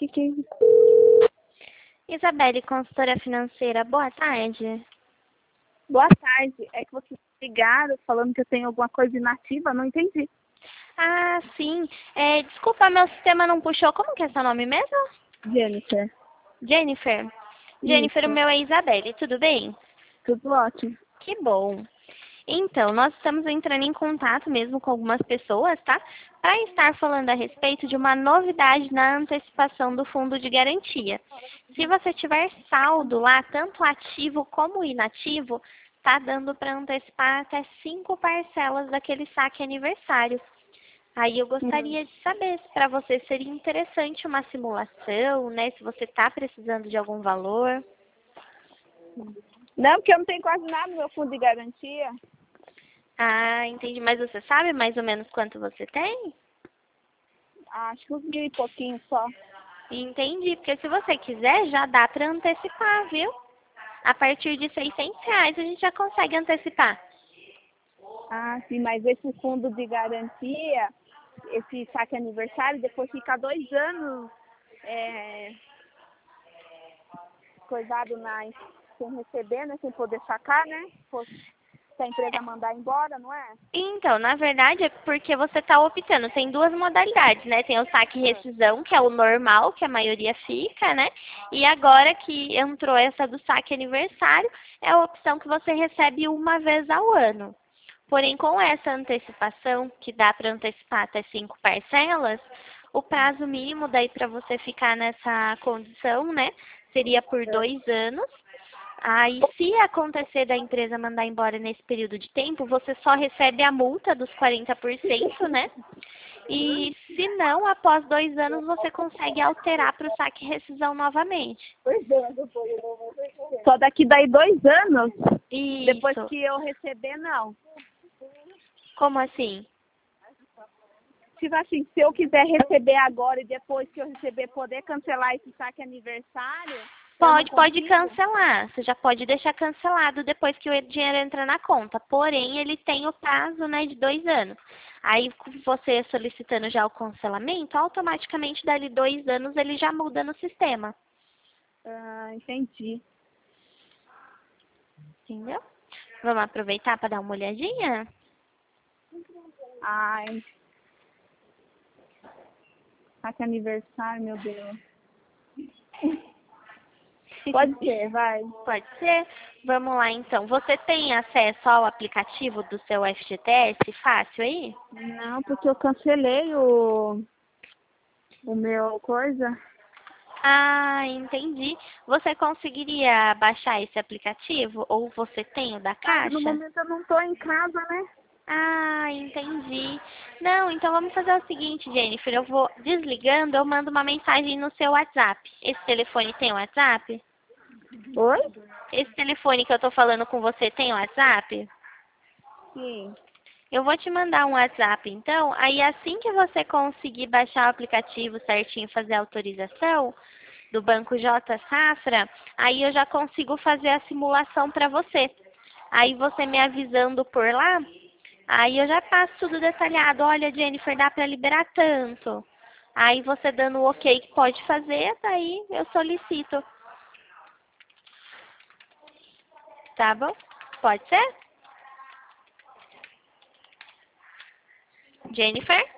que... Isabelle, consultora financeira, boa tarde. Boa tarde. É que vocês ligaram falando que eu tenho alguma coisa inativa, não entendi. Ah, sim. Desculpa, meu sistema não puxou. Como que é seu nome mesmo? Jennifer. Jennifer. Jennifer, o Isso. meu é Isabelle, tudo bem? Tudo ótimo. Que bom. Então, nós estamos entrando em contato mesmo com algumas pessoas, tá? Para estar falando a respeito de uma novidade na antecipação do fundo de garantia. Se você tiver saldo lá, tanto ativo como inativo, tá dando para antecipar até 5 parcelas daquele saque aniversário. Aí eu gostaria de saber se para você seria interessante uma simulação, né? Se você está precisando de algum valor. Não, porque eu não tenho quase nada no meu fundo de garantia. Ah, entendi. Mas você sabe mais ou menos quanto você tem? Acho que uns 1.000 e pouquinho só. Entendi, porque se você quiser, já dá para antecipar, viu? A partir de R$ 600 a gente já consegue antecipar. Ah, sim, mas esse fundo de garantia, esse saque aniversário, depois fica 2 anos coisado sem receber, né? Sem poder sacar, né? Se a empresa mandar embora, não é? Então, na verdade, é porque você está optando. Tem duas modalidades, né? Tem o saque e rescisão, que é o normal, que a maioria fica, né? E agora que entrou essa do saque aniversário, é a opção que você recebe uma vez ao ano. Porém, com essa antecipação, que dá para antecipar até 5 parcelas, o prazo mínimo daí para você ficar nessa condição, né? Seria por 2 anos. Aí, se acontecer da empresa mandar embora nesse período de tempo, você só recebe a multa dos 40%, né? E se não, após 2 anos, você consegue alterar para o saque e rescisão novamente. Só daqui daí 2 anos, depois Isso. que eu receber, não. Como assim? Tipo assim, se eu quiser receber agora e depois que eu receber poder cancelar esse saque aniversário, eu não Pode consigo? cancelar. Você já pode deixar cancelado depois que o dinheiro entra na conta. Porém, ele tem o prazo, né, de 2 anos. Aí, você solicitando já o cancelamento, automaticamente, dali 2 anos, ele já muda no sistema. Ah, entendi. Entendeu? Vamos aproveitar para dar uma olhadinha? Ai, saque aniversário, meu Deus. Pode ser, vai. Pode ser? Vamos lá, então. Você tem acesso ao aplicativo do seu FGTS fácil aí? Não, porque eu cancelei o meu coisa. Ah, entendi. Você conseguiria baixar esse aplicativo? Ou você tem o da Ah, no Caixa? momento eu não tô em casa, né? Ah, entendi. Não, então vamos fazer o seguinte, Jennifer. Eu vou desligando, eu mando uma mensagem no seu WhatsApp. Esse telefone tem WhatsApp? Oi? Esse telefone que eu tô falando com você tem WhatsApp? Sim. Eu vou te mandar um WhatsApp, então. Aí, assim que você conseguir baixar o aplicativo certinho, fazer a autorização do Banco J Safra, aí eu já consigo fazer a simulação para você. Aí, você me avisando por lá, aí eu já passo tudo detalhado. Olha, Jennifer, dá para liberar tanto. Aí, você dando o ok que pode fazer, daí eu solicito. Tá bom? Pode ser? Jennifer?